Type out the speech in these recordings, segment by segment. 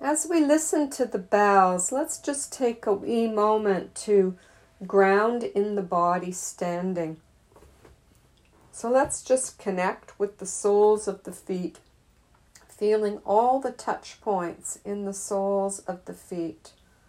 As we listen to the bells, let's just take a wee moment to ground in the body standing. So let's just connect with the soles of the feet, feeling all the touch points in the soles of the feet.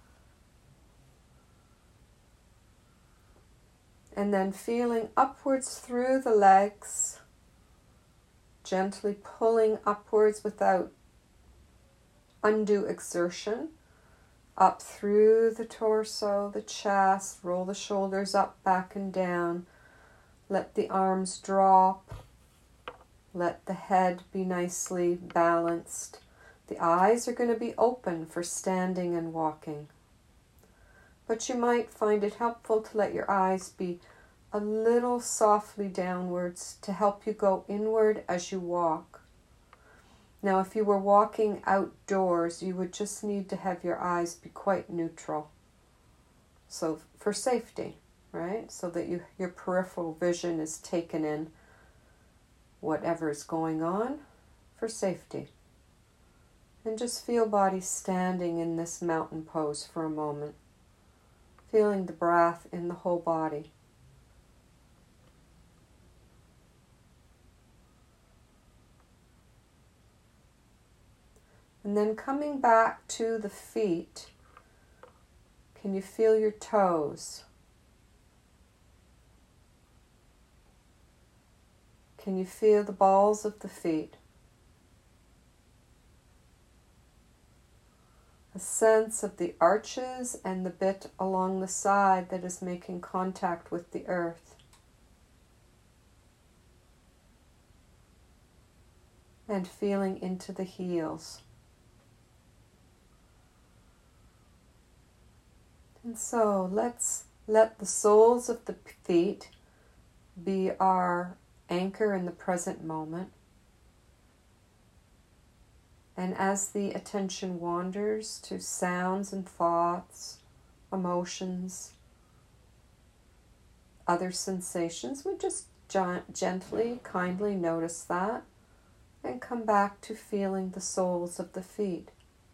And then feeling upwards through the legs, gently pulling upwards without undue exertion, up through the torso, the chest, roll the shoulders up, back and down. Let the arms drop. Let the head be nicely balanced. The eyes are going to be open for standing and walking. But you might find it helpful to let your eyes be a little softly downwards to help you go inward as you walk. Now, if you were walking outdoors, you would just need to have your eyes be quite neutral. So for safety, right? So that your peripheral vision is taken in whatever is going on for safety. And just feel body standing in this mountain pose for a moment. Feeling the breath in the whole body. And then coming back to the feet, can you feel your toes? Can you feel the balls of the feet? A sense of the arches and the bit along the side that is making contact with the earth. And feeling into the heels. And so let's let the soles of the feet be our anchor in the present moment. And as the attention wanders to sounds and thoughts, emotions, other sensations, we just gently, kindly notice that and come back to feeling the soles of the feet.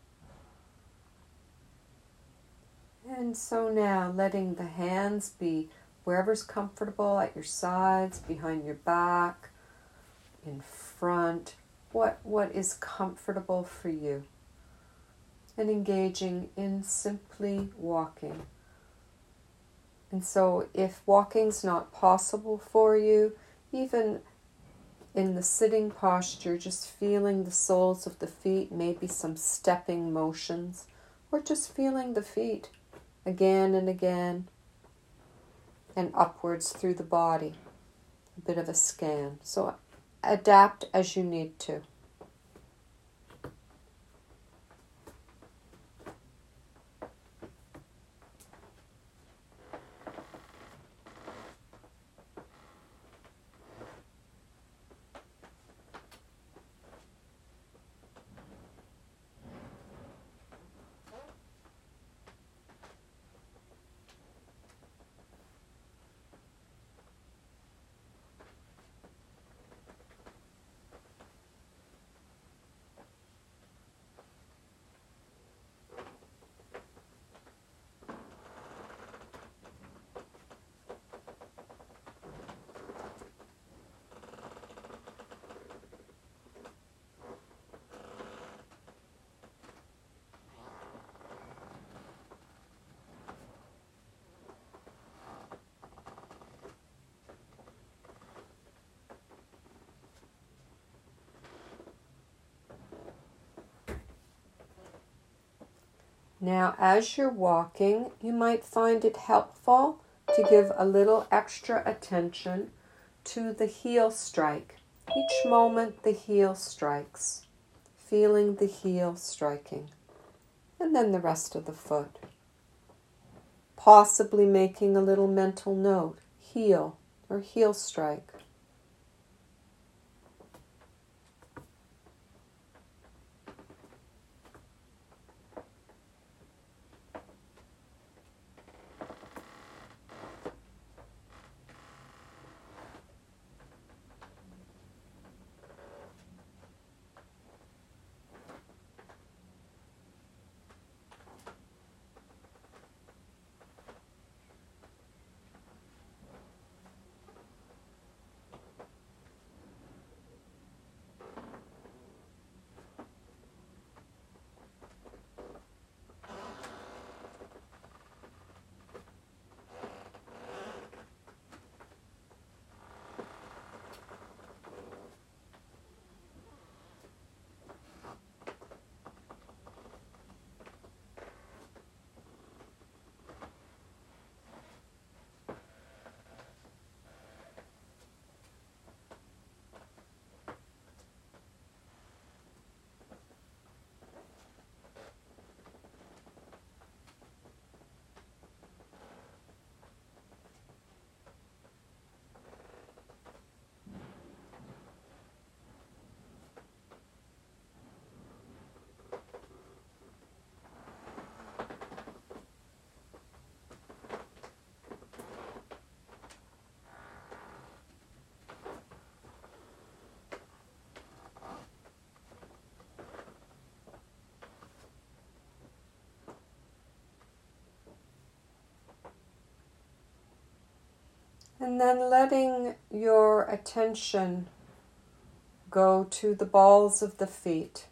And so now letting the hands be wherever's comfortable, at your sides, behind your back, in front, what is comfortable for you. And engaging in simply walking. And so if walking's not possible for you, even in the sitting posture, just feeling the soles of the feet, maybe some stepping motions, or just feeling the feet again and again, and upwards through the body. A bit of a scan. So adapt as you need to. Now, as you're walking, you might find it helpful to give a little extra attention to the heel strike. Each moment the heel strikes, feeling the heel striking, and then the rest of the foot. Possibly making a little mental note, heel or heel strike. And then letting your attention go to the balls of the feet.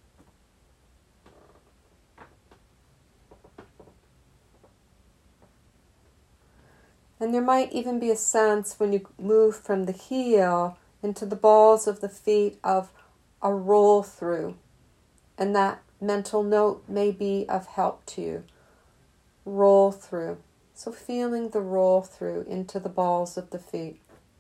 And there might even be a sense when you move from the heel into the balls of the feet of a roll through. And that mental note may be of help to you. Roll through. So feeling the roll through into the balls of the feet.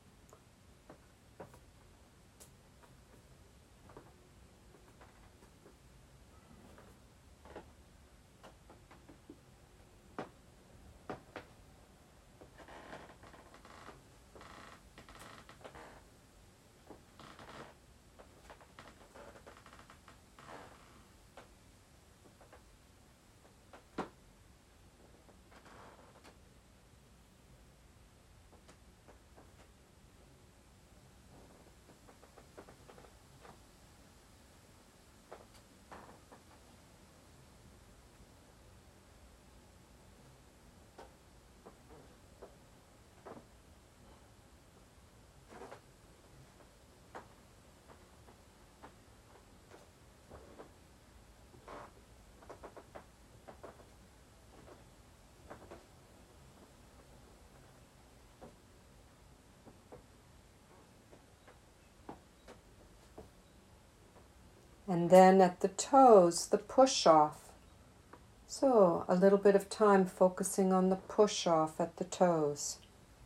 And then at the toes, the push off. So a little bit of time focusing on the push off at the toes.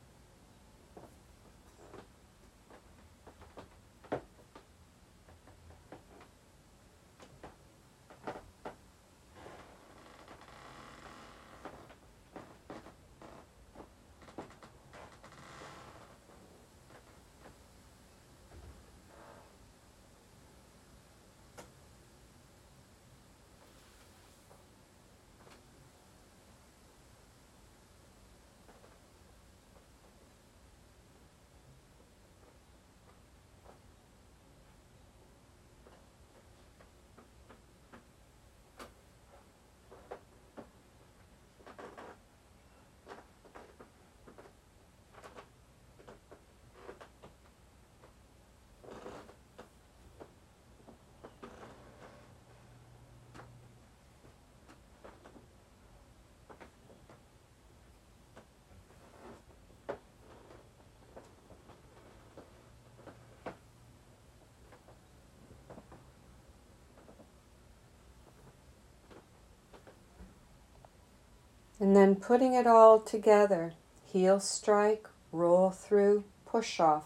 And then putting it all together. Heel strike, roll through, push off.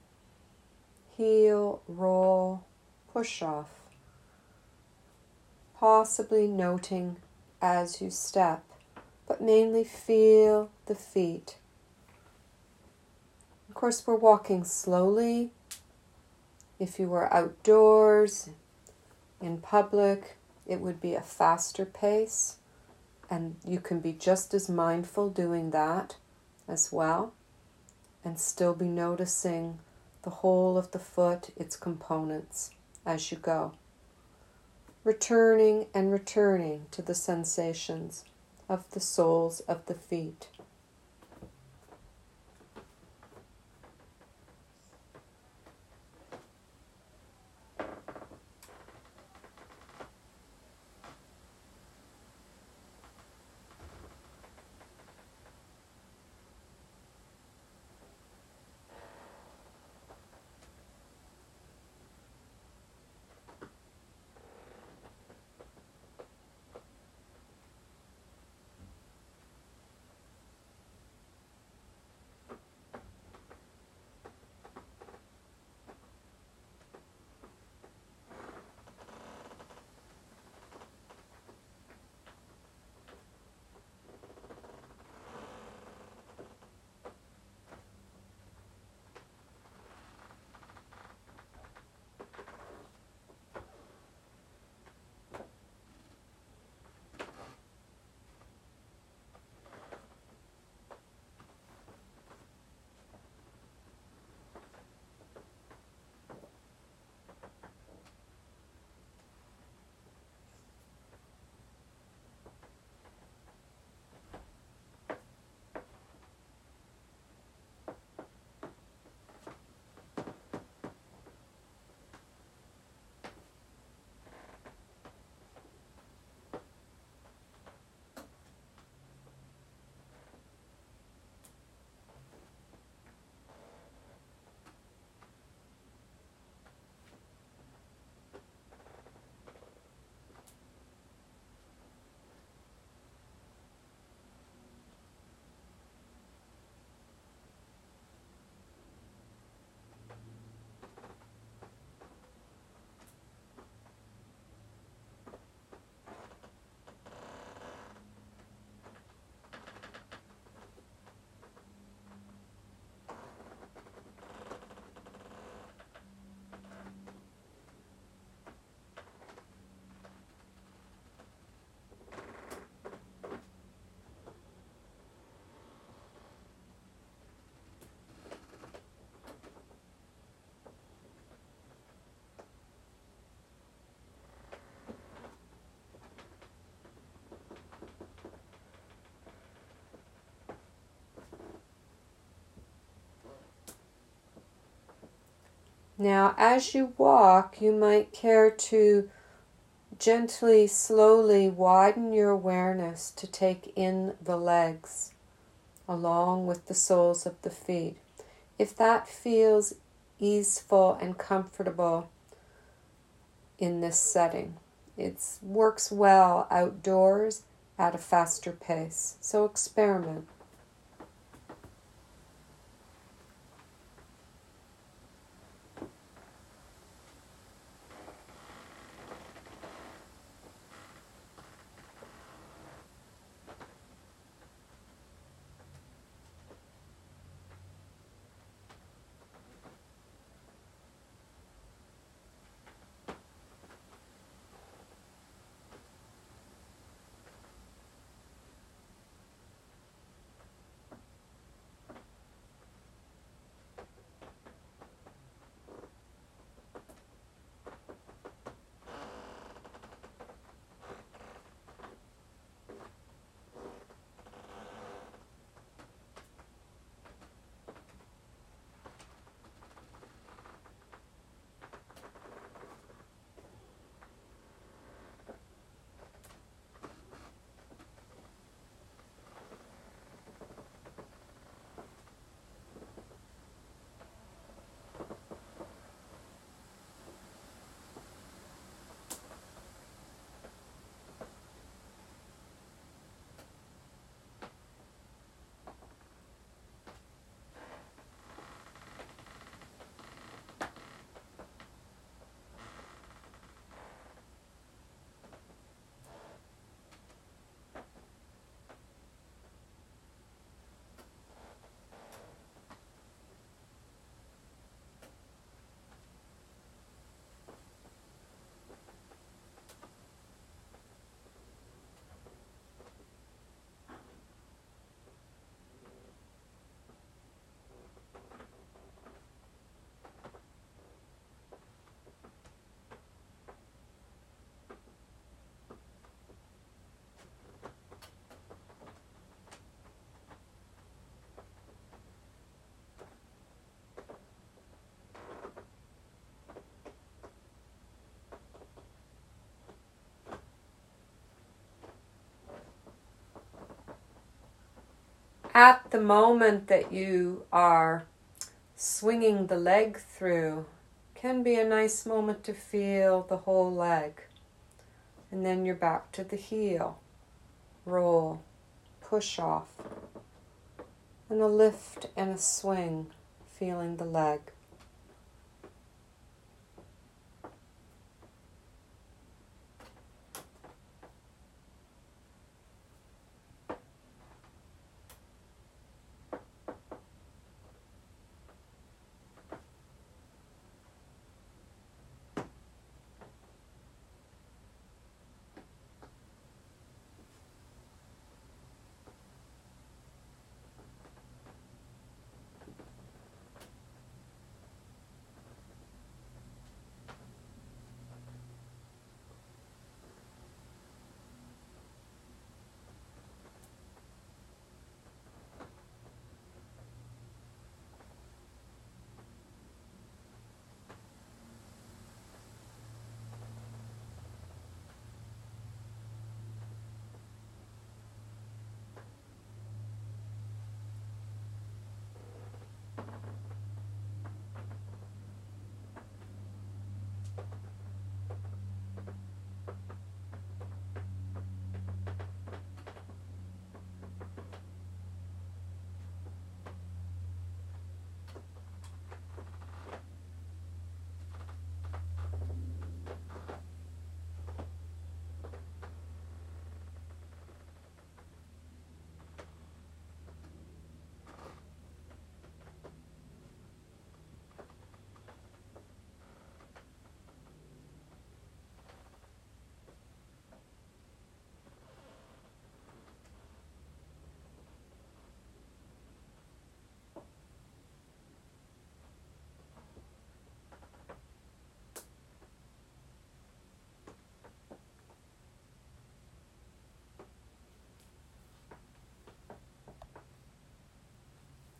Heel, roll, push off. Possibly noting as you step, but mainly feel the feet. Of course, we're walking slowly. If you were outdoors, in public, it would be a faster pace. And you can be just as mindful doing that as well, and still be noticing the whole of the foot, its components, as you go. Returning and returning to the sensations of the soles of the feet. Now, as you walk, you might care to gently, slowly widen your awareness to take in the legs along with the soles of the feet. If that feels easeful and comfortable in this setting, it works well outdoors at a faster pace. So experiment. At the moment that you are swinging the leg through, can be a nice moment to feel the whole leg. And then you're back to the heel. Roll, push off, and a lift and a swing, feeling the leg.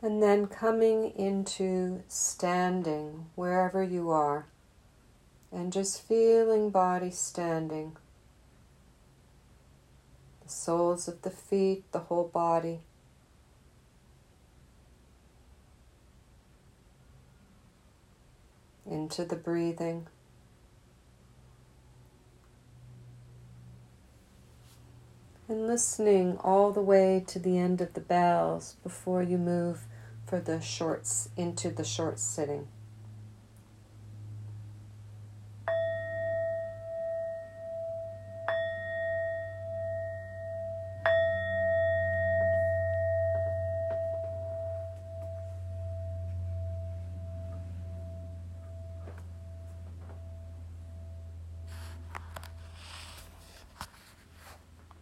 And then coming into standing wherever you are, and just feeling body standing. The soles of the feet, the whole body. Into the breathing. And listening all the way to the end of the bells before you move for the shorts into the short sitting.